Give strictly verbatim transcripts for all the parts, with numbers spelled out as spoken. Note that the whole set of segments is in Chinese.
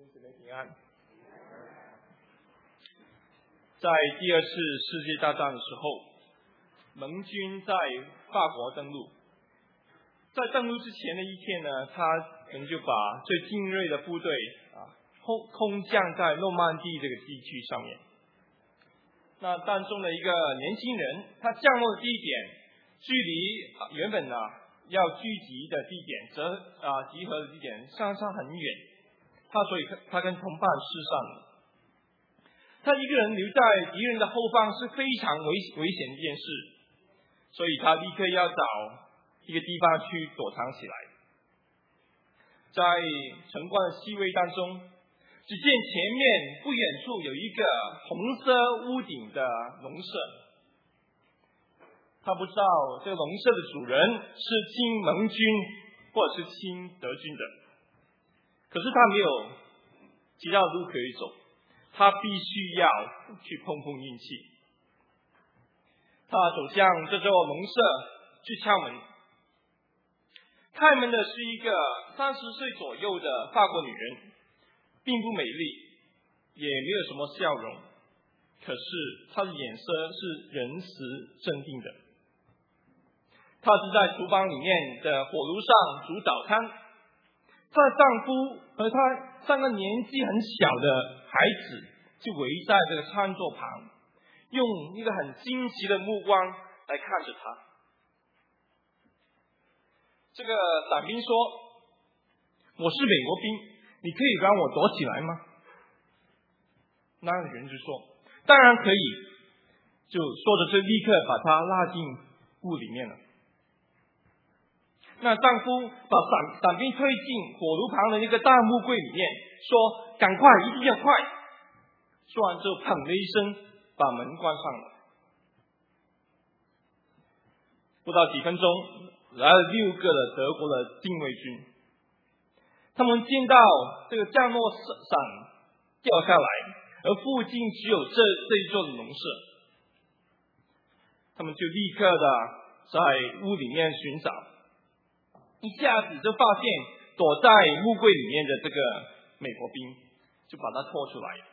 兄姊妹平安。在第二次世界大战的时候，盟军在法国登陆。在登陆之前的一天呢，他们就把最精锐的部队啊空空降在诺曼底这个地区上面。那当中的一个年轻人，他降落的地点距离原本呢要聚集的地点、则啊集合的地点相差很远。他所以他跟同伴失散了。他一个人留在敌人的后方是非常危危险的一件事，所以他立刻要找一个地方去躲藏起来。在晨光的熹微当中，只见前面不远处有一个红色屋顶的农舍。他不知道这个农舍的主人是亲盟军或者是亲德军的，可是他没有其他路可以走，他必须要去碰碰运气。他走向这座农舍去敲门，开门的是一个三十岁左右的法国女人，并不美丽，也没有什么笑容，可是她的眼色是仁慈镇定的。她是在厨房里面的火炉上煮早餐，她的丈夫和她三个年纪很小的孩子就围在这个餐桌旁，用一个很惊奇的目光来看着她。这个伞兵说：“我是美国兵，你可以让我躲起来吗？”那个人就说：“当然可以。”就说着就立刻把他拉进屋里面了。那丈夫把伞伞兵推进火炉旁的那个大木柜里面，说：“赶快，一定要快！”说完之后，砰的一声，把门关上了。不到几分钟，来了六个的德国的禁卫军。他们见到这个降落伞掉下来，而附近只有这这一座的农舍，他们就立刻的在屋里面寻找。一下子就发现躲在木柜里面的这个美国兵，就把他拖出来。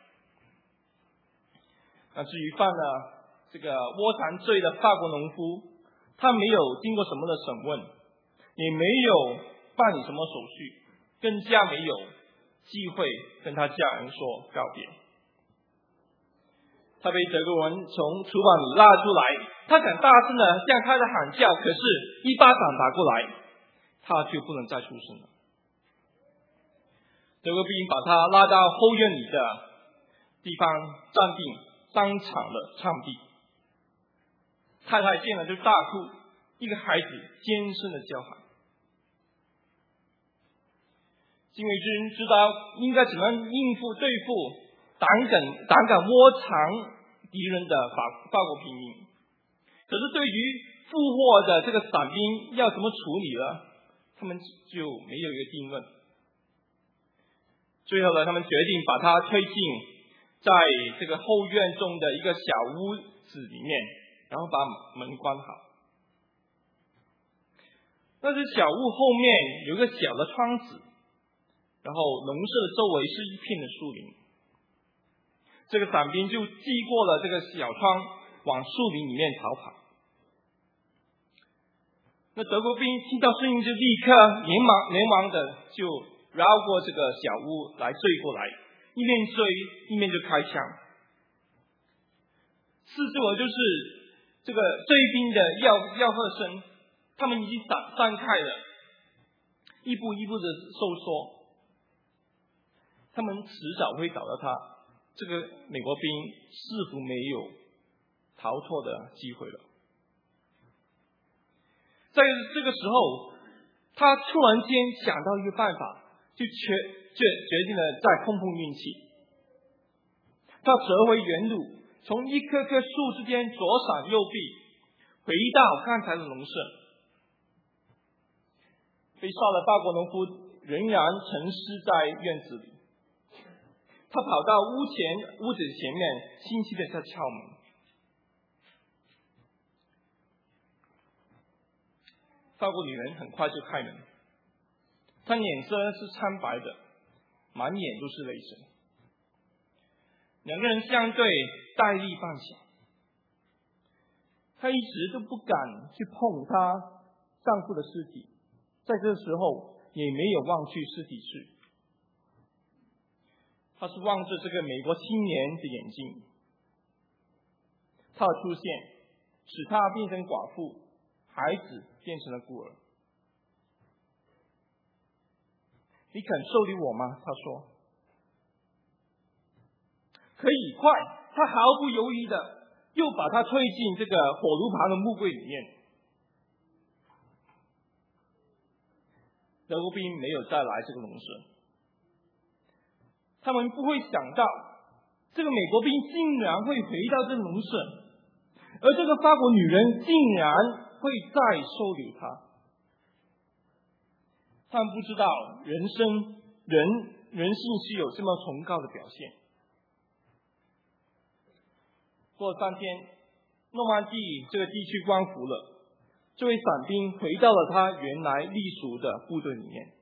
那至于犯了这个窝藏罪的法国农夫，他没有经过什么的审问，也没有办理什么手续，更加没有机会跟他家人说告别。他被德国人从厨房里拉出来，他想大声的向他的喊叫，可是一巴掌打过来，他就不能再出声了。德国兵把他拉到后院里的地方站定，当场的枪毙。太太见了就大哭，一个孩子尖声的叫喊。禁卫军知道应该怎么应付对付胆敢胆敢窝藏敌人的法法国平民，可是对于复活的这个伞兵要怎么处理了，他们就没有一个定论。最后呢，他们决定把他推进在这个后院中的一个小屋子里面，然后把门关好。但是小屋后面有一个小的窗子，然后农舍的周围是一片的树林。这个伞兵就经过了这个小窗，往树林里面逃跑。那德国兵听到声音就立刻连忙连忙的就绕过这个小屋来追过来，一面追一面就开枪。四周就是这个追兵的吆吆喝声，他们已经散散开了，一步一步的收缩，他们迟早会找到他。这个美国兵似乎没有逃脱的机会了。在这个时候，他突然间想到一个办法，就决决决定了再碰碰运气。他折回原路，从一棵棵树之间左闪右避，回到刚才的农舍。被杀的法国农夫仍然沉尸在院子里。他跑到屋前屋子前面，轻轻的在敲门。法国女人很快就开门，她脸色是苍白的， 满眼都是泪水。两个人相对，呆立半晌。她一直都不敢去碰她丈夫的尸体，在这时候也没有忘去尸体去。她是望着这个美国青年的眼睛，他的出现使他变成寡妇，孩子变成了孤儿。你肯收留我吗？他说。可以，快！他毫不犹豫的又把他推进这个火炉旁的木柜里面。德国兵没有再来这个农舍，他们不会想到这个美国兵竟然会回到这个农舍，而这个法国女人竟然会再收留他。他们不知道人生人人性是有这么崇高的表现。过了三天，诺曼底这个地区光复了，这位伞兵回到了他原来隶属的部队里面。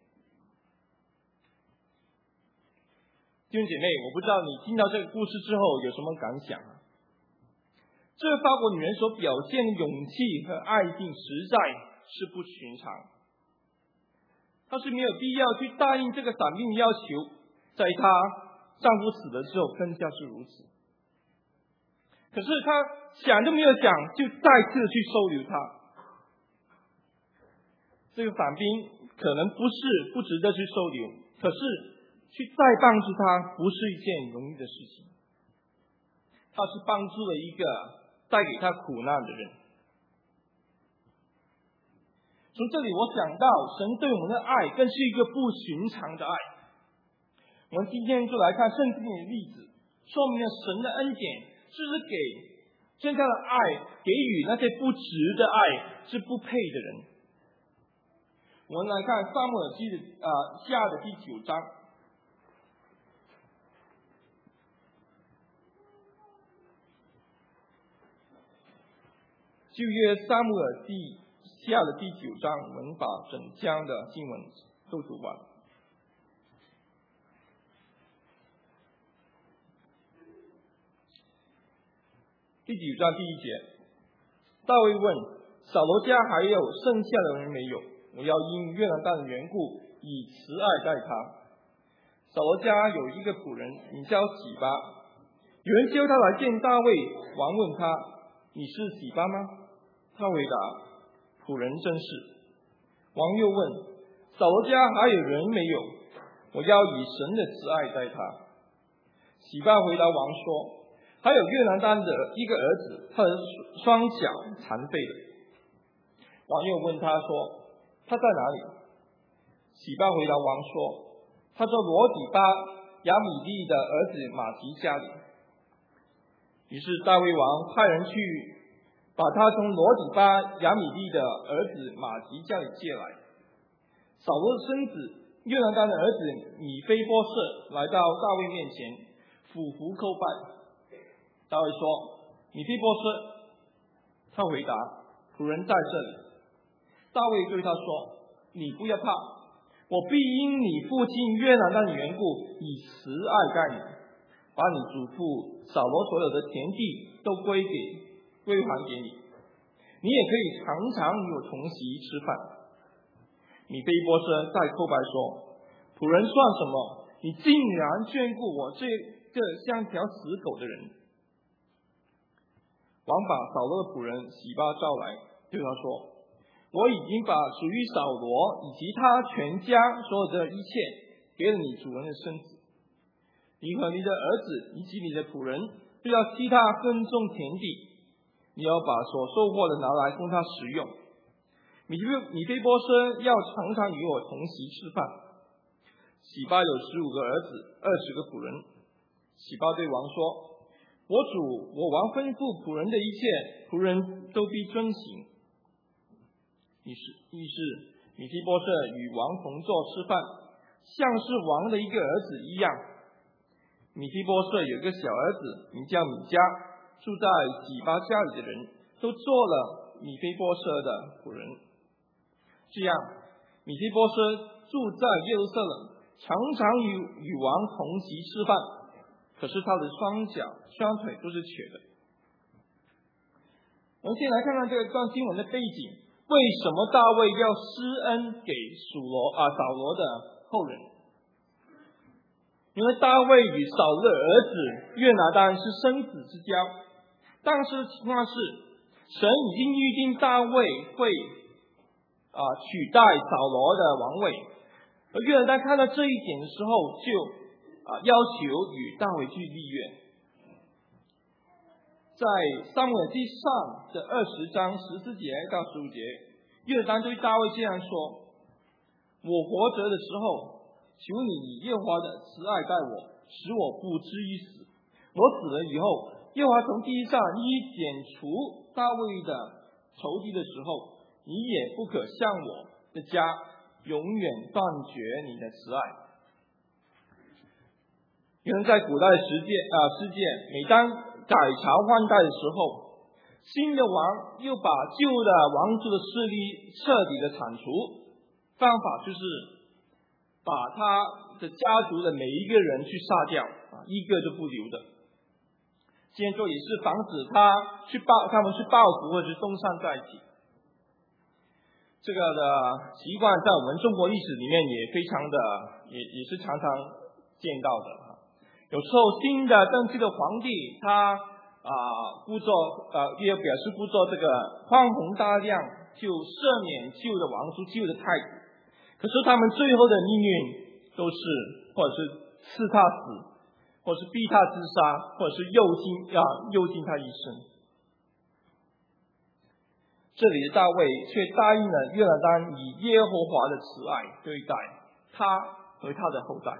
弟兄姐妹，我不知道你听到这个故事之后有什么感想啊？这个法国女人所表现的勇气和爱心实在是不寻常。她是没有必要去答应这个伞兵的要求，在她丈夫死了之后更加是如此。可是她想都没有想，就再次去收留他。这个伞兵可能不是不值得去收留，可是去再帮助他不是一件容易的事情。他是帮助了一个带给他苦难的人。从这里我想到神对我们的爱更是一个不寻常的爱。我们今天就来看圣经里的例子，说明了神的恩典就是给真正的爱，给予那些不值的爱，是不配的人。我们来看撒母耳记的啊下的第九章。旧约撒母耳记下的第九章，我们把整章的经文都读完。第九章第一节，大卫问扫罗家还有剩下的人没有？我要因约拿单的缘故，以慈爱待他。扫罗家有一个仆人，名叫洗巴。有人叫他来见大卫，王问他：你是洗巴吗？他回答：仆人真是。王又问：扫罗家还有人没有？我要以神的慈爱待他。洗巴回答王说：还有约拿单的一个儿子，他的双脚残废了。王又问他说：他在哪里？洗巴回答王说：他在罗底巴亚米利的儿子马吉家里。于是大卫王派人去把他从罗底巴亚米利的儿子马吉家里借来。扫罗的孙子约拿单的儿子米非波设来到大卫面前，俯伏叩拜。大卫说：米非波设。他回答：仆人在这里。大卫对他说：你不要怕，我必因你父亲约拿单的缘故，以慈爱待你，把你祖父扫罗所有的田地都归给归还给你，你也可以常常与我同席吃饭。米非波设再叩拜说：仆人算什么？你竟然眷顾我这个像条死狗的人。王把扫罗的仆人洗巴召来，对他说：我已经把属于扫罗以及他全家所有的一切给了你主人的孙子。你和你的儿子以及你的仆人都要替他耕种田地，你要把所收获的拿来供他食用。米非米非波设要常常与我同席吃饭。洗巴有十五个儿子，二十个仆人。洗巴对王说：我主我王吩咐仆人的一切，仆人都必遵行。于是于是米非波设与王同坐吃饭，像是王的一个儿子一样。米非波设有一个小儿子名叫米迦，住在洗巴家里的人都做了米非波设的仆人。这样米非波设住在耶路撒冷， 常常与与王同席吃饭，可是他的双脚双腿都是瘸的。我们先来看看这个段经文的背景，为什么大卫要施恩给属罗啊扫罗的后人？因为大卫与扫罗的儿子约拿单是生子之交，当时的情况是神已经预定大卫会啊取代扫罗的王位，而约拿单看到这一点的时候，就啊要求与大卫去立约。在撒母耳记上的二十章十四节到十五节，约拿单对大卫这样说：我活着的时候，求你以耶和华的慈爱待我，使我不至于死。我死了以后，耶和华从地上一剪除大卫的仇敌的时候，你也不可向我的家永远断绝你的慈爱。因为在古代世界啊世界，每当改朝换代的时候，新的王又把旧的王族的势力彻底的铲除，方法就是把他的家族的每一个人去杀掉啊，一个都不留的。这样做也是防止他去报他们去报复或者是东山再起。这个的习惯在我们中国历史里面也非常的也也是常常见到的。有时候新的登基的皇帝他啊故作呃也表示故作这个宽宏大量，就赦免旧的王族旧的太子，可是他们最后的命运都是或者是刺他死，或是逼他自杀，或者是诱禁啊诱禁他一生。这里的大卫却答应了约拿单以耶和华的慈爱对待他和他的后代。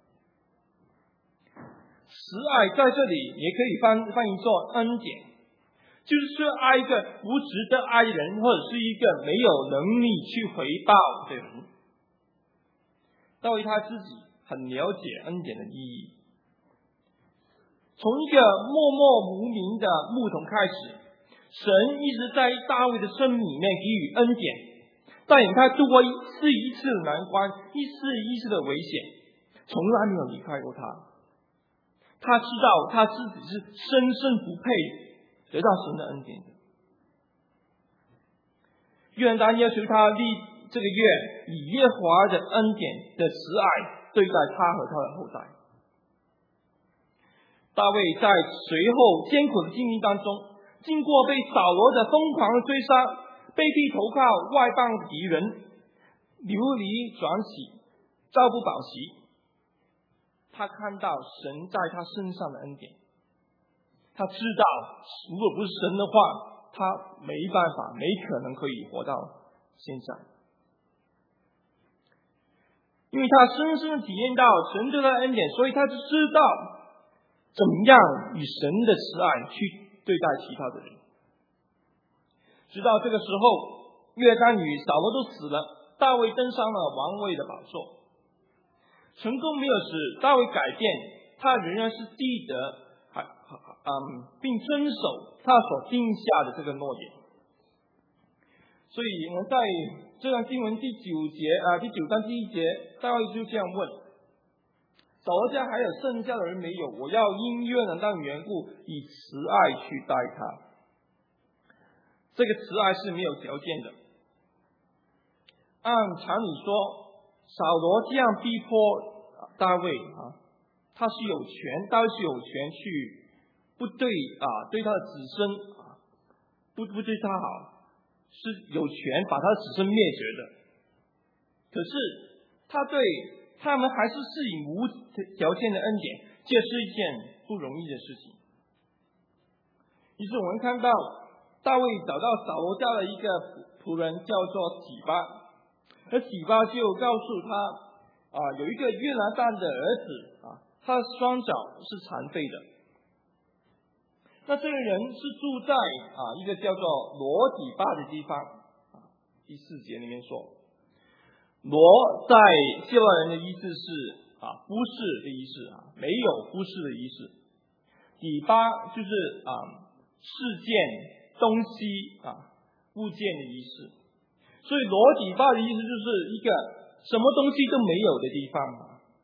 慈爱在这里也可以翻翻译作恩典，就是说爱一个不值得爱的人，或者是一个没有能力去回报的人。大卫他自己很了解恩典的意义。从一个默默无名的牧童开始，神一直在大卫的生命里面给予恩典，带领他度过一次一次的难关，一次一次的危险，从来没有离开过他。他知道他自己是深深不配得到神的恩典的。约拿单要求他立这个约，以耶和华的恩典的慈爱对待他和他的后代。大卫在随后艰苦的经历当中，经过被扫罗的疯狂的追杀，被逼投靠外邦敌人，流离转徙，朝不保夕。他看到神在他身上的恩典，他知道如果不是神的话，他没办法没可能可以活到现在。因为他深深的体验到神对他的恩典，所以他就知道怎么样以神的慈爱去对待其他的人。直到这个时候，约拿单与扫罗都死了，大卫登上了王位的宝座。成功没有使大卫改变，他仍然是记得还嗯，并遵守他所定下的这个诺言。所以我们在这段经文第九节啊，第九章第一节，大卫就这样问：扫罗家还有剩下的人没有？我要因约拿单的缘故，以慈爱去待他。这个慈爱是没有条件的。按常理说，扫罗这样逼迫大卫啊，他是有权，大卫是有权去不对啊，对他的子孙啊，不不对他好，是有权把他的子孙灭绝的。可是他对他们还是施以无条件的恩典，这是一件不容易的事情。于是我们看到大卫找到扫罗家的一个仆人，叫做洗巴，而洗巴就告诉他啊，有一个约拿单的儿子啊，他的双脚是残废的。那这个人是住在啊一个叫做罗底巴的地方啊，第四节里面说，罗在希腊人的意思是啊忽视的意思啊，没有忽视的意思。底巴就是啊事件、东西啊物件的意思。所以罗底巴的意思就是一个什么东西都没有的地方啊，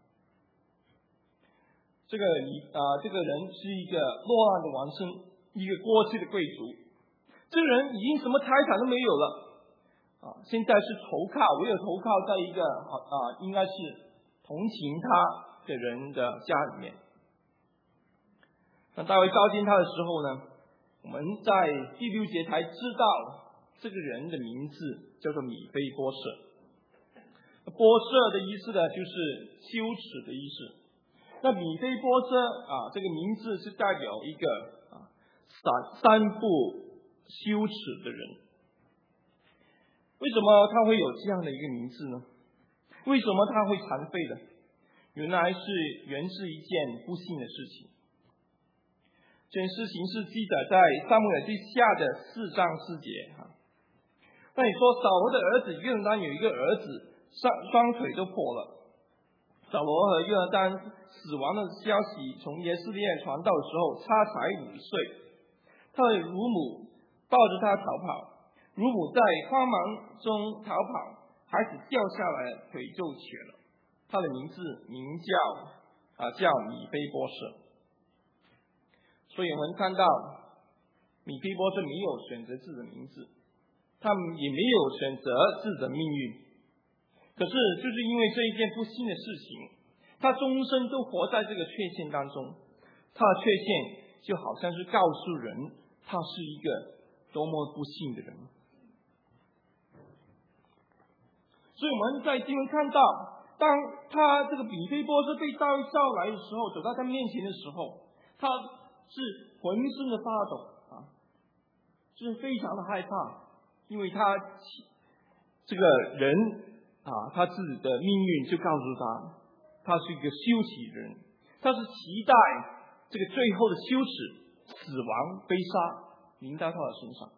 这个啊、呃、这个人是一个落难的王孙，一个过去的贵族。这个人已经什么财产都没有了啊，现在是投靠，唯有投靠在一个啊、呃、应该是同情他的人的家里面。当大卫召见他的时候呢，我们在第六节才知道这个人的名字叫做米非波设。波设的意思呢，就是羞耻的意思。那米非波设啊，这个名字是代表一个啊三三不羞耻的人。为什么他会有这样的一个名字呢？为什么他会残废的？原来是原是一件不幸的事情。这件事情是记载在撒母耳记下的四章四节哈。那你说扫罗的儿子约拿单有一个儿子双双腿都破了。扫罗和约拿单死亡的消息从耶斯列传到的时候，他才五岁。他的乳母抱着他逃跑，乳母在慌忙中逃跑，孩子掉下来，腿就瘸了。他的名字名叫啊叫米非波设。所以我们看到米非波设没有选择自己的名字，他们也没有选择自己的命运。可是就是因为这一件不幸的事情，他终身都活在这个缺陷当中。他的缺陷就好像是告诉人他是一个多么不幸的人。所以我们在经文看到，当他这个米非波设被大卫召来的时候，走到他面前的时候，他是浑身的发抖啊，就是非常的害怕，因为他这个人啊，他自己的命运就告诉他，他是一个羞耻的人，他是期待这个最后的羞耻、死亡、悲杀临到他的身上。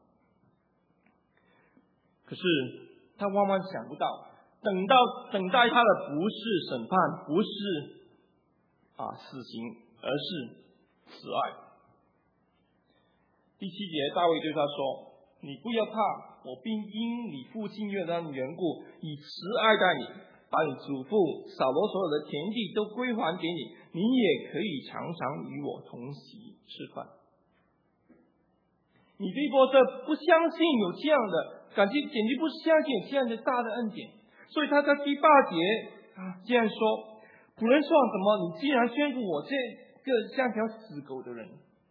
可是他万万想不到，等到等待他的不是审判，不是啊死刑，而是慈爱。第七节，大卫对他说：“你不要怕，我必因你父亲约拿单的缘故，以慈爱待你，把你祖父扫罗所有的田地都归还给你，你也可以常常与我同席吃饭。”米非波设不相信有这样的感觉，简直不相信有这样的大的恩典，所以他在第八节啊这样说：“仆人说什么？你既然宣布我这个像条死狗的人。”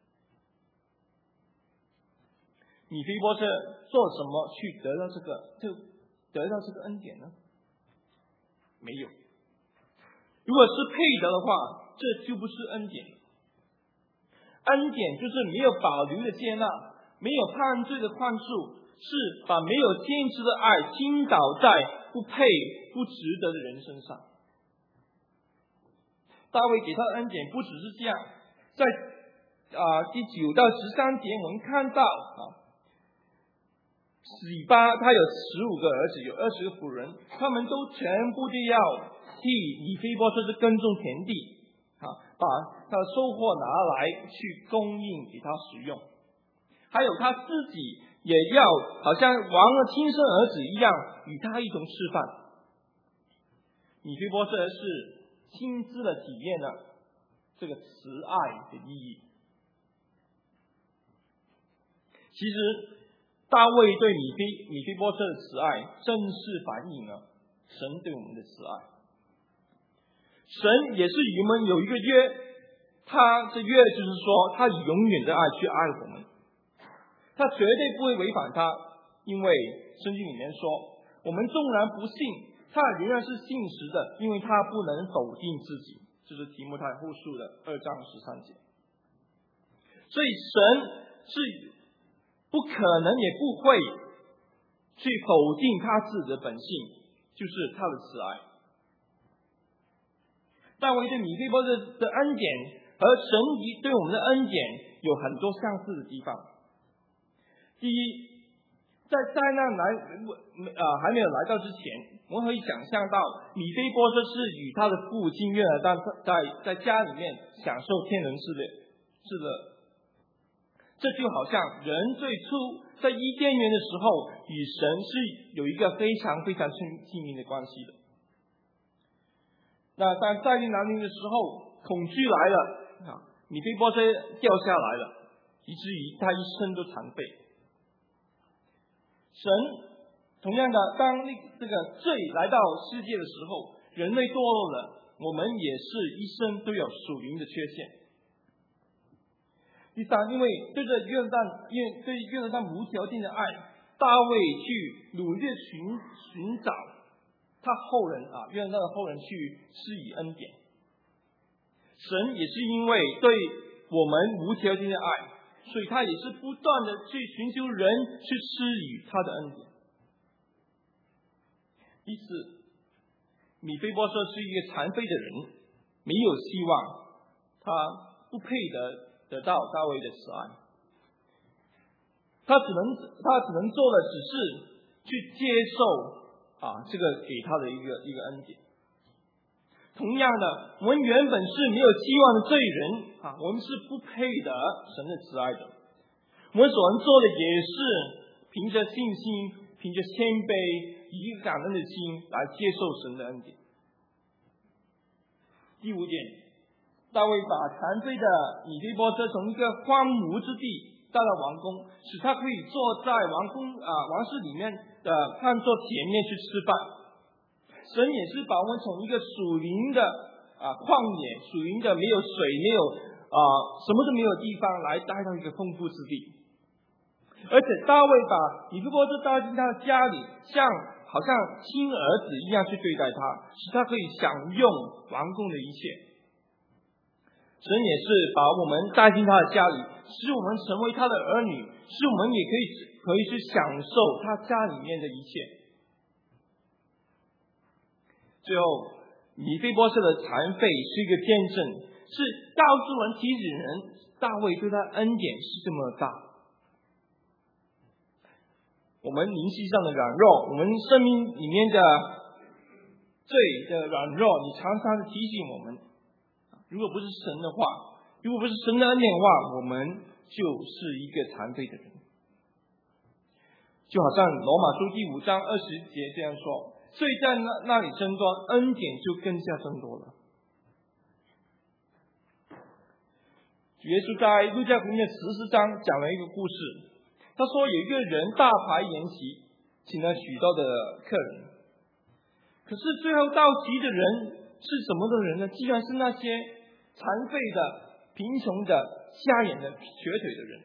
米非波设做什么去得到这个就得到这个恩典呢？没有。如果是配得的话，这就不是恩典。恩典就是没有保留的接纳，没有判罪的宽恕，是把没有坚持的爱倾倒在不配不值得的人身上。大卫给他的恩典不只是这样，在啊第九到十三节我们看到啊。洗巴他有十五个儿子，有二十个仆人，他们都全部都要替米非波设是耕种田地啊，把他的收获拿来去供应给他使用。还有他自己也要好像王的亲生儿子一样与他一同吃饭。米非波设是亲自的体验了这个慈爱的意义。其实大卫对米非米非波设的慈爱，正是反映了神对我们的慈爱。神也是与我们有一个约，他这约就是说，他以永远的爱去爱我们，他绝对不会违反他，因为圣经里面说，我们纵然不信，他仍然是信实的，因为他不能否定自己。这是提摩太后书的二章十三节。所以神是不可能也不会去否定他自己的本性，就是他的慈爱。大卫对米非波设的恩典和神对我们的恩典有很多相似的地方。第一，在灾难来呃还没有来到之前，我们可以想象到米非波设是与他的父亲约拿单在在家里面享受天伦之乐之乐。这就好像人最初在伊甸园的时候与神是有一个非常非常亲密的关系的。那当再临来临的时候， 恐惧来了啊，米非波设掉下来了，以至于他一生都残废。神同样的，当这个罪来到世界的时候，人类堕落了，我们也是一生都有属灵的缺陷。第三，因为对着约旦，因为对约旦无条件的爱，大卫去努力寻寻找他后人啊，约旦的后人去施以恩典。神也是因为对我们无条件的爱，所以他也是不断的去寻求人去施予他的恩典。第四，米非波设是一个残废的人，没有希望，他不配得得到大卫的慈爱，他只能他只能做的只是去接受啊这个给他的一个一个恩典。同样的，我们原本是没有希望的罪人啊，我们是不配得神的慈爱的。我们所能做的也是凭着信心，凭着谦卑，以一个感恩的心来接受神的恩典。第五点，大卫把残废的米非波设从一个荒芜之地带到王宫，使他可以坐在王宫啊王室里面的饭桌前面去吃饭。神也是把我们从一个属灵的啊旷野、属灵的没有水、没有啊什么都没有地方来带到一个丰富之地。而且大卫把米非波设带进他的家里，像好像亲儿子一样去对待他，使他可以享用王宫的一切。神也是把我们带进他的家里，使我们成为他的儿女，使我们也可以可以去享受他家里面的一切。最后，米非波设的残废是一个见证，是告诉人、提醒人，大卫对他恩典是这么大。我们灵性上的软弱，我们生命里面的罪的软弱，你常常的提醒我们，如果不是神的话，如果不是神的恩典的话，我们就是一个残废的人。就好像罗马书第五章二十节这样说，所以在那那里增多，恩典就更加增多了。主耶稣在路加福音的十四章讲了一个故事，他说有一个人大排筵席，请了许多的客人，可是最后到齐的人是什么的人呢？既然是那些残废的、贫穷的、瞎眼的、瘸腿的人。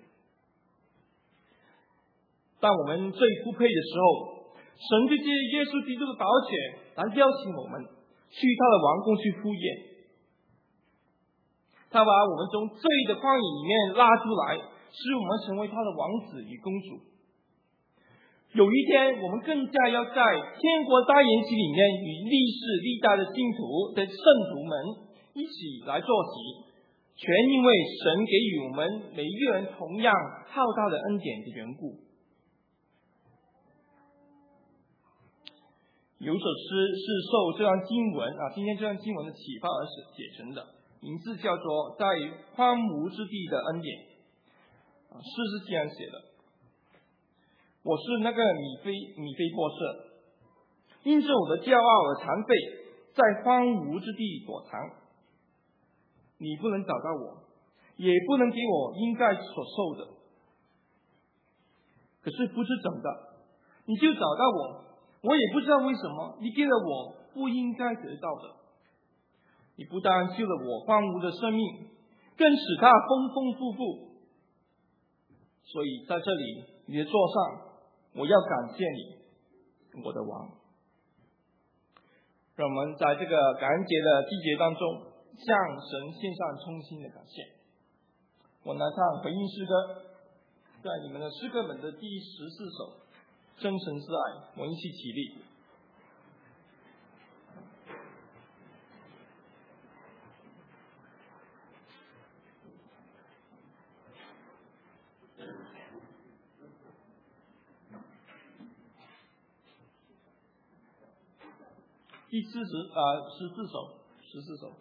当我们最不配的时候，神就借耶稣基督的宝血来邀请我们去他的王宫去赴宴。他把我们从罪的旷野里面拉出来，使我们成为他的王子与公主。有一天，我们更加要在天国大筵席里面与历世历代的信徒的圣徒们一起来坐席，全因为神给予我们每一个人同样浩大的恩典的缘故。有首诗是受这段经文啊，今天这段经文的启发而写成的，名字叫做《在荒芜之地的恩典》。啊，诗是这样写的：我是那个米非米非波设，因着我的骄傲而残废，在荒芜之地躲藏。你不能找到我，也不能给我应该所受的。可是不知怎的，你就找到我。我也不知道为什么，你给了我不应该得到的。你不但救了我荒芜的生命，更使它丰丰富富。所以在这里，你的座上，我要感谢你，我的王。让我们在这个感恩节的季节当中，向神献上衷心的感谢。我来唱回应诗歌，在你们的诗歌本的第十四首。真神之爱，我们一起起立。第四十啊十四首，十四首。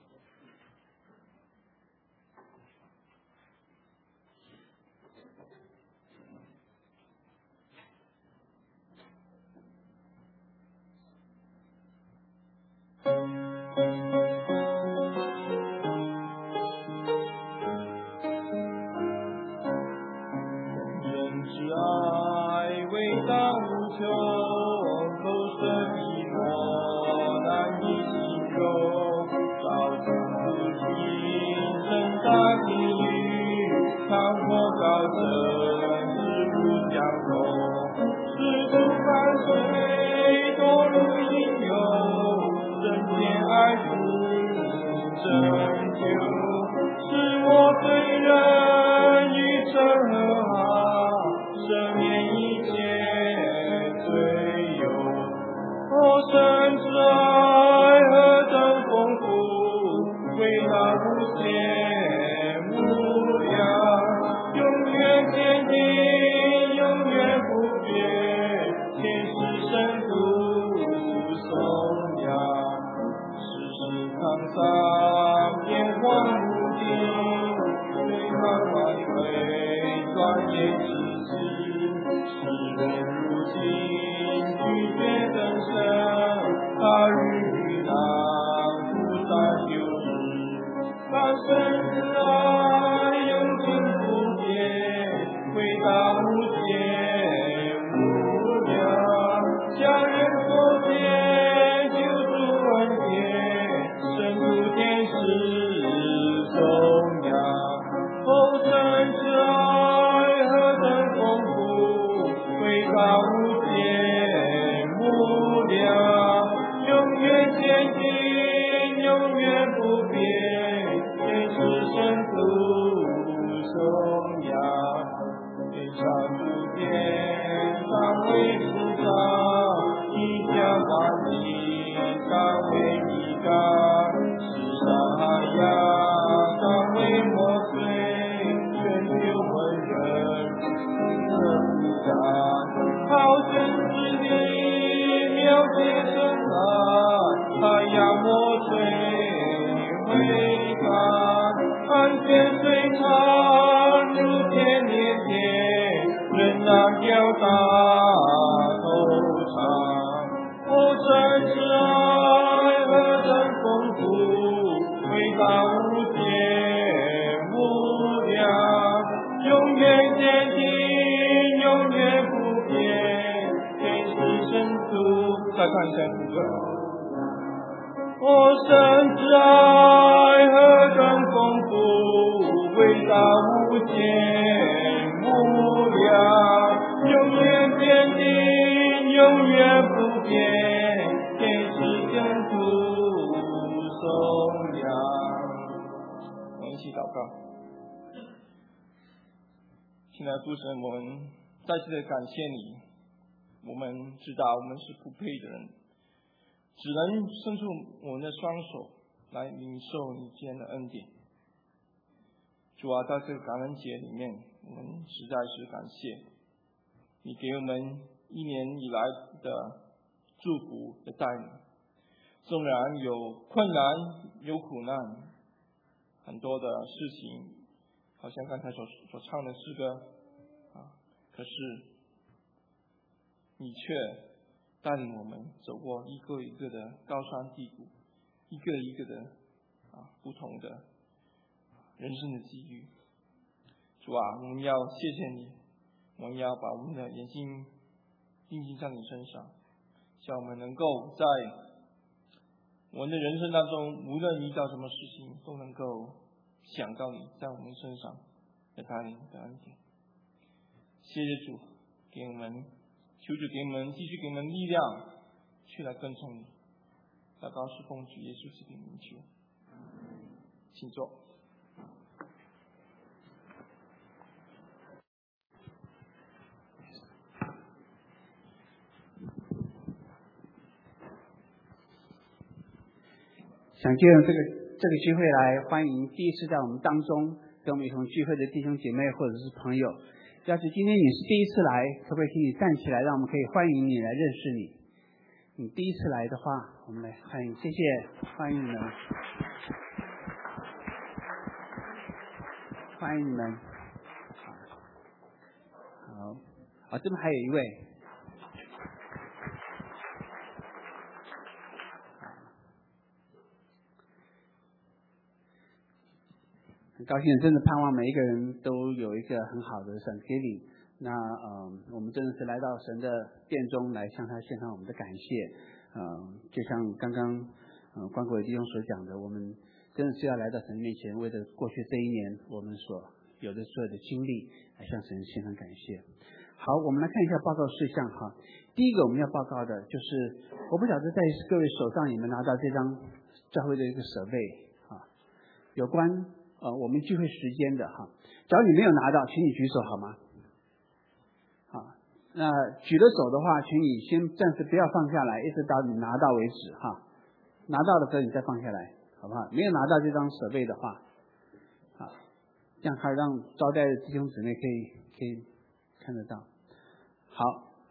求，口舌笔墨难以形容，造成不尽盛大地狱，长坡高升是不相同，世俗万岁多如应有，人间爱不拯救，是我罪人与神和好，赦免一切罪有。我神之爱何等丰富，伟大无限无量，永远坚定，永远不变，天使神父颂扬，世世沧桑变幻无尽，对抗万回转眼即至，世人如今拒绝更生，他日当菩萨修持，他神之爱永恒不变，伟大无限无量，向人所见救主恩典，神主天使颂扬，后神之爱何等丰富，伟大无边无量，永远坚定，永远不变，天使神父颂扬，天上诸天上为菩萨，一家万民上为一家，世上海洋上为魔罪，全球文人的不感，好生之力了解神爱，海洋魔罪为感，安全水长如天连天，人难表达惆怅，我神之爱何等丰富，伟大无边无量，永远坚定，永远不变，天使神主。再看一下主歌。我神之爱何等丰富，伟大无限无量，永远坚定，永远不变，天使神主颂扬。我们一起祷告。亲爱的父神，我们再次的感谢你，我们知道我们是不配的人，只能伸出我们的双手来领受你今天的恩典。主啊，在这个感恩节里面，我们实在是感谢你给我们一年以来的祝福的带领。纵然有困难有苦难，很多的事情好像刚才所所唱的诗歌啊，可是你却带领我们走过一个一个的高山低谷，一个一个的啊不同的人生的机遇。主啊，我们要谢谢你，我们要把我们的眼睛定睛在你身上，叫我们能够在我们的人生当中，无论遇到什么事情，都能够想到你在我们身上的带领的恩典。谢谢主，给我们求主给我们继续给我们力量，去来跟从你。祷告是奉主耶稣基督的名求，请坐。 想借用这个这个机会来欢迎第一次在我们当中跟我们一同聚会的弟兄姐妹或者是朋友。要是今天你是第一次来，可不可以请你站起来，让我们可以欢迎你来认识你。你第一次来的话，我们来欢迎，谢谢，欢迎你们，欢迎你们。好，好，这边还有一位。很高兴，真的盼望每一个人都有一个很好的 Thanksgiving， 那呃，我们真的是来到神的殿中来向他献上我们的感谢。呃，就像刚刚呃关国伟弟兄所讲的，我们真的是要来到神面前，为了过去这一年我们所有的所有的经历来向神献上感谢。好，我们来看一下报告事项哈。第一个我们要报告的就是，我不晓得在各位手上你们拿到这张教会的一个设备啊，有关呃我们聚会时间的哈。假如你没有拿到，请你举手好吗？好，那举了手的话，请你先暂时不要放下来，一直到你拿到为止哈。拿到的时候你再放下来，好不好？没有拿到这张设备的话，啊，这样还让招待的弟兄姊妹可以可以看得到。好，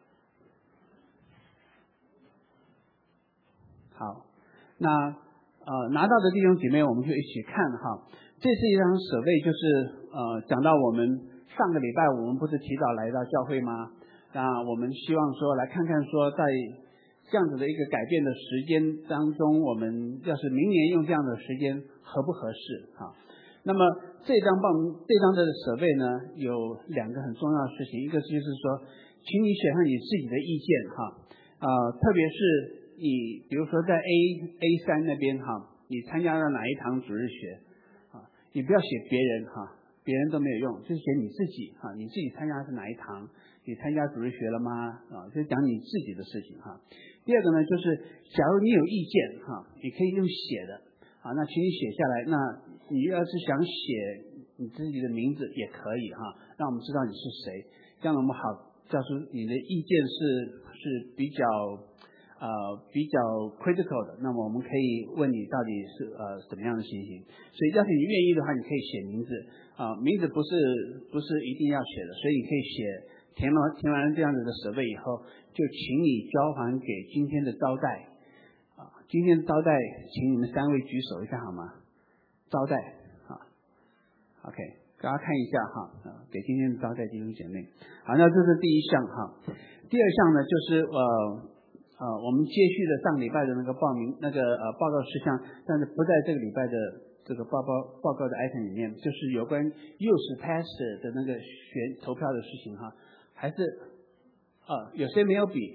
好，那呃拿到的弟兄姐妹，我们就一起看哈。这是一张设备，就是呃讲到我们上个礼拜我们不是提早来到教会吗？那我们希望说来看看说在这样子的一个改变的时间当中，我们要是明年用这样的时间合不合适哈？那么这张报这张的设备呢，有两个很重要的事情，一个就是说，请你写上你自己的意见哈，呃，特别是你比如说在 A A 三那边哈，你参加了哪一堂主日学啊？你不要写别人哈，别人都没有用，就是写你自己哈，你自己参加的是哪一堂？你参加主日学了吗？啊，就讲你自己的事情哈。第二个呢，就是假如你有意见哈，你可以用写的啊，那请你写下来。那你要是想写你自己的名字也可以哈，让我们知道你是谁，这样我们好叫出你的意见是是比较呃比较 critical 的，那么我们可以问你到底是呃什么样的情形。所以要是你愿意的话，你可以写名字啊，名字不是不是一定要写的，所以你可以写。填完填完这样子的设备以后，就请你交还给今天的招待啊，今天的招待，请你们三位举手一下好吗？招待啊 ，OK， 大家看一下哈，啊，给今天的招待弟兄姐妹。好，那这是第一项哈。第二项呢，就是呃呃，我们接续的上礼拜的那个报名那个呃报告事项，但是不在这个礼拜的这个报告报告的 item 里面，就是有关 youth pastor 的那个选投票的事情哈。还是啊，有些没有比，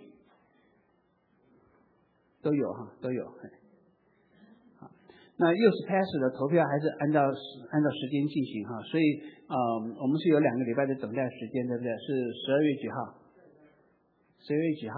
都有哈，都有。好，那又是 pass 的投票还是按照按照时间进行哈，所以呃，我们是有两个礼拜的等待时间，对不对？是十二月几号？十二月几号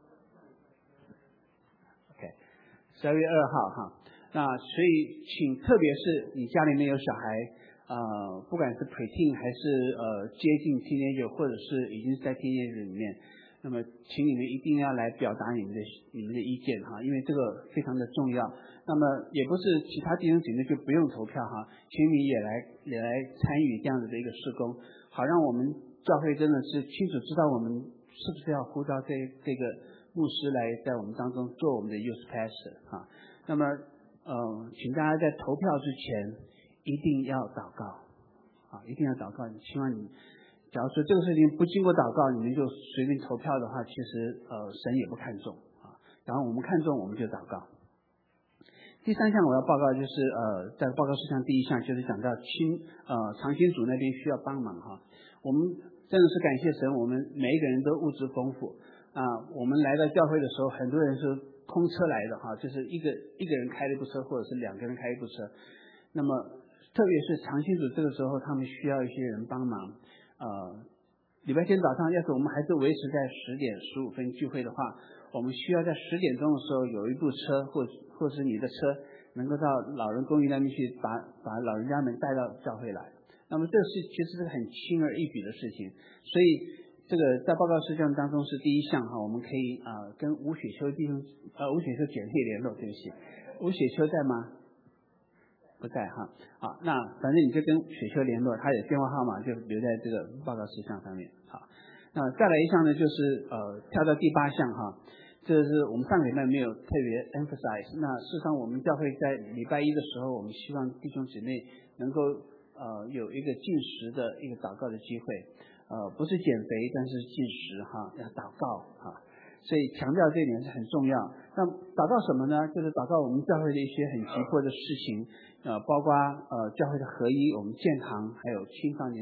？OK， 十二月二号哈。那所以请，特别是你家里面有小孩。呃，不管是 preteen 还是呃接近 teenager 或者是已经是在 teenager 里面，那么请你们一定要来表达你们的你们的意见哈，因为这个非常的重要。那么也不是其他弟兄姐妹就不用投票哈，请你也来也来参与这样子的一个事工，好让我们教会真的是清楚知道我们是不是要呼召这这个牧师来在我们当中做我们的 youth pastor 哈。那么呃，请大家在投票之前。一定要祷告啊！一定要祷告。希望你，假如说这个事情不经过祷告，你们就随便投票的话，其实呃神也不看重啊。然后我们看重，我们就祷告。第三项我要报告就是呃，在报告事项第一项就是讲到亲呃长青组那边需要帮忙哈。我们真的是感谢神，我们每一个人都物质丰富啊。我们来到教会的时候，很多人是空车来的哈，就是一个一个人开一部车，或者是两个人开一部车。那么特别是长青组这个时候，他们需要一些人帮忙。呃，礼拜天早上，要是我们还是维持在十点十五分聚会的话，我们需要在十点钟的时候有一部车，或或是你的车，能够到老人公寓那边去把把老人家们带到教会来。那么这个是其实是很轻而易举的事情，所以这个在报告事项当中是第一项哈，我们可以啊、呃、跟吴雪秋弟兄呃吴雪秋姐妹联络，对不起，吴雪秋在吗？不在哈，好，那反正你就跟雪秋联络，他有电话号码就留在这个报告事项上面。好，那再来一项呢，就是呃跳到第八项哈，这是我们上个礼拜没有特别 emphasize。那事实上我们教会在礼拜一的时候，我们希望弟兄姊妹能够呃有一个进食的一个祷告的机会，呃不是减肥，但是进食哈，要祷告哈。所以强调这一点是很重要。那祷告什么呢？就是祷告我们教会的一些很急迫的事情，呃，包括呃教会的合一，我们建堂，还有青少年、青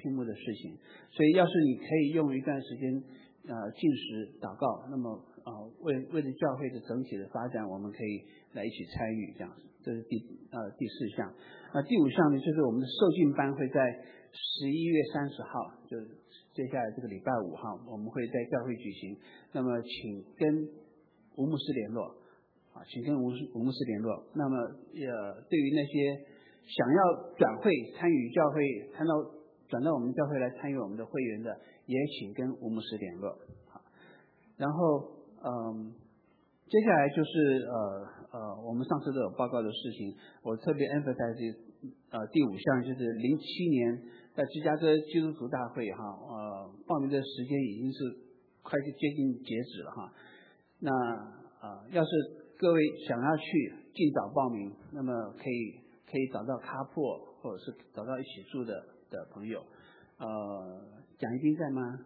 心目的事情。所以要是你可以用一段时间呃禁食祷告，那么啊、呃、为为了教会的整体的发展，我们可以来一起参与这样子。这是第呃第四项。那、呃、第五项呢，就是我们的受训班会在十一月三十号，就是接下来这个礼拜五号，我们会在教会举行。那么请跟吴牧师联络啊，请跟吴吴牧师联络。那么呃，对于那些想要转会参与教会，看到转到我们教会来参与我们的会员的，也请跟吴牧师联络。好，然后嗯，接下来就是呃呃，我们上次都有报告的事情，我特别 emphasize 呃第五项，就是零七年在芝加哥基督徒大会哈，呃，报名的时间已经是快接近截止了哈。那啊、呃，要是各位想要去，尽早报名，那么可以可以找到卡破，或者是找到一起住的的朋友。呃，蒋一斌在吗？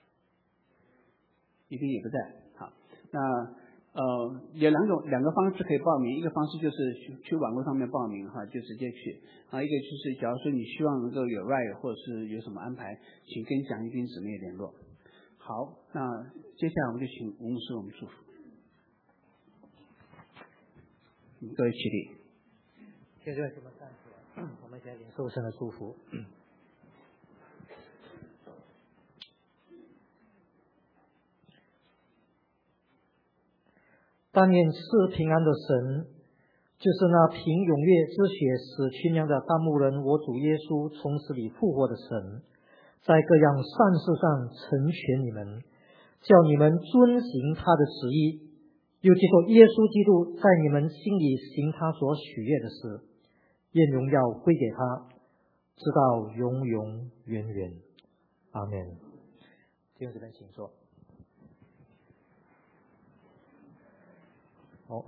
一斌也不在。好，那呃有两种两个方式可以报名，一个方式就是去去网络上面报名哈，就直接去啊；一个就是假如说你希望能够有 ride 或者是有什么安排，请跟蒋一斌姊妹联络。好，那接下来我们就请吴牧师我们祝福。各位起立。 现在我们站起来，我们先领受神的祝福。但愿赐平安的神，就是那凭永烈之血使群羊的大牧人我主耶稣从死里复活的神，在各样善事上成全你们，叫你们遵行他的旨意，又借着耶稣基督在你们心里行他所许悦的事，愿荣耀归给他，直到永永远远。阿们。弟兄姊妹请坐。好。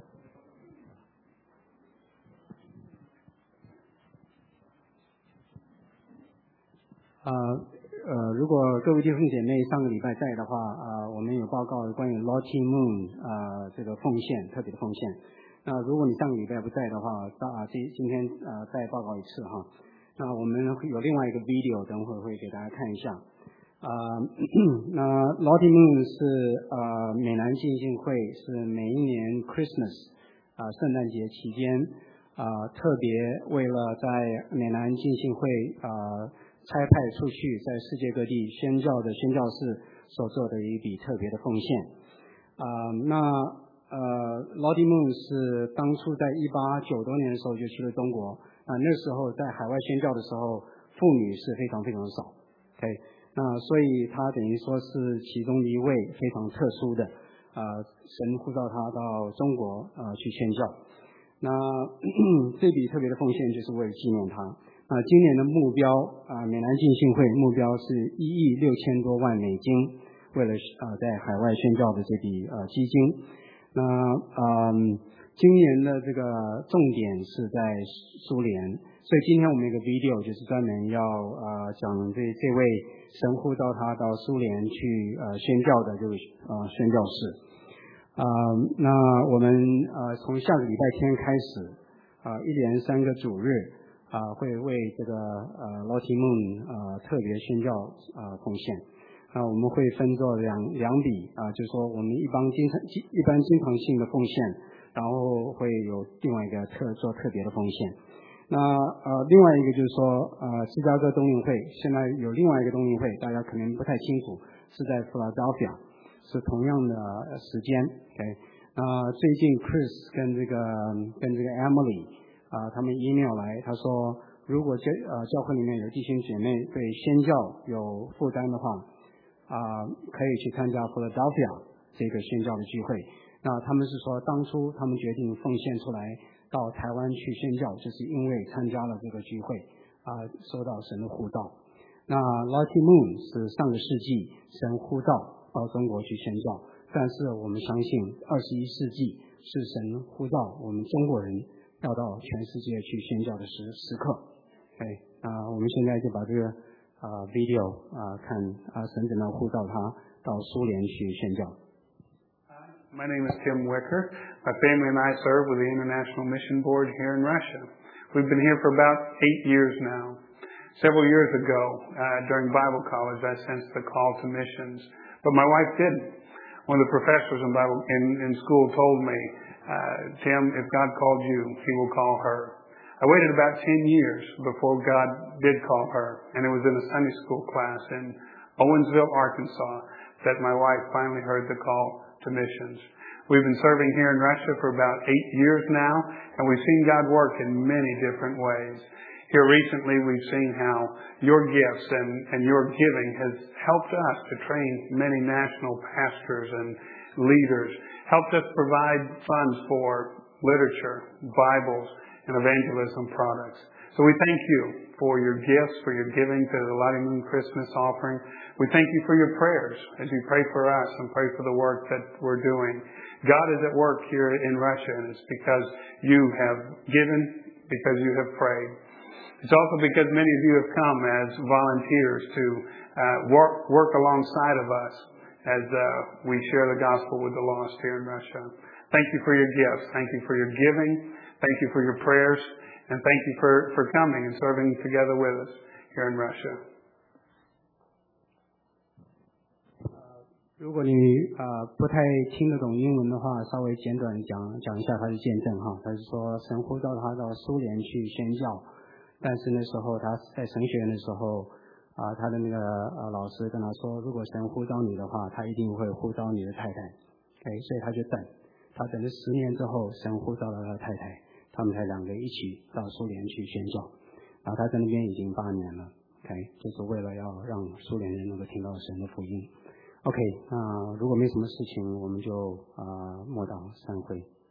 呃呃，如果各位弟兄姐妹上个礼拜在的话，啊、呃，我们有报告关于 Lottie Moon 啊、呃、这个奉献特别的奉献。那如果你上个礼拜不在的话，啊今今天呃再报告一次哈。那我们有另外一个 video， 等会会给大家看一下。啊、呃，那 Lottie Moon 是呃美南浸信会是每一年 Christmas 啊、呃、圣诞节期间啊、呃、特别为了在美南浸信会啊。呃差派出去在世界各地宣教的宣教士所做的一笔特别的奉献。啊、呃，那呃 Lottie Moon 是当初在一八九多年的时候就去了中国，啊、呃，那时候在海外宣教的时候，妇女是非常非常少 ，OK， 那所以他等于说是其中一位非常特殊的，啊、呃，神呼召他到中国啊、呃、去宣教。那这笔特别的奉献就是为了纪念他。啊，今年的目标啊，美南浸信会目标是一亿六千多万美金，为了啊在海外宣教的这笔呃基金。那嗯，今年的这个重点是在苏联，所以今天我们有个 video 就是专门要呃讲这这位神呼召他到苏联去呃宣教的这位呃宣教士。啊、呃，那我们呃从下个礼拜天开始啊、呃，一连三个主日。啊、呃，会为这个呃 Lottie Moon 呃特别宣教啊、呃、奉献。那、呃、我们会分作两两笔啊、呃，就是说我们一般经常一般经常性的奉献，然后会有另外一个特做特别的奉献。那呃另外一个就是说呃芝加哥冬令会现在有另外一个冬令会，大家可能不太清楚，是在 Philadelphia， 是同样的时间。OK， 那、呃、最近 Chris 跟这个跟这个 Emily。啊，他们 email 来，他说，如果教呃教会里面有弟兄姐妹对宣教有负担的话，啊、呃，可以去参加 Philadelphia 这个宣教的聚会。那他们是说，当初他们决定奉献出来到台湾去宣教，就是因为参加了这个聚会，啊、呃，收到神的呼召。那 Lottie Moon 是上个世纪神呼召到中国去宣教，但是我们相信二十一世纪是神呼召我们中国人。要到全世界去宣教的时时刻，哎，啊、呃，我们现在就把这个啊、呃、video 啊、呃、看啊神怎么呼召他到苏联去宣教。 My name is Tim Wicker. My family and I serve with the International Mission Board here in Russia. We've been here for about eight years now. Several years ago, uh, during Bible college, I sensed the call to missions, but my wife didn't. One of the professors in Bible in, in school told me, uh, Tim, if God called you, He will call her. I waited about ten years before God did call her, and it was in a Sunday school class in Owensville, Arkansas, that my wife finally heard the call to missions. We've been serving here in Russia for about eight years now, and we've seen God work in many different ways. Here recently, we've seen how your gifts and, and your giving has helped us to train many national pastors and leaders, helped us provide funds for literature, Bibles, and evangelism products. So we thank you for your gifts, for your giving to the Lottie Moon Christmas offering. We thank you for your prayers as you pray for us and pray for the work that we're doing. God is at work here in Russia, and it's because you have given, because you have prayed. It's also because many of you have come as volunteers to uh, work, work alongside of us as uh, we share the gospel with the lost here in Russia. Thank you for your gifts. Thank you for your giving. Thank you for your prayers. And thank you for, for coming and serving together with us here in Russia. 如果你呃不太听得懂英文的话，稍微简短讲讲一下他的见证哈。他是说神呼召他到苏联去宣教，但是那时候他在神学院的时候啊、呃，他的那个呃老师跟他说，如果神呼召你的话，他一定会呼召你的太太。哎，所以他就等，他等了十年之后，神呼召了他的太太，他们才两个一起到苏联去宣教。然后他在那边已经八年了 ，OK， 就是为了要让苏联人能够听到神的福音。OK， 那如果没什么事情，我们就啊、呃、默祷散会。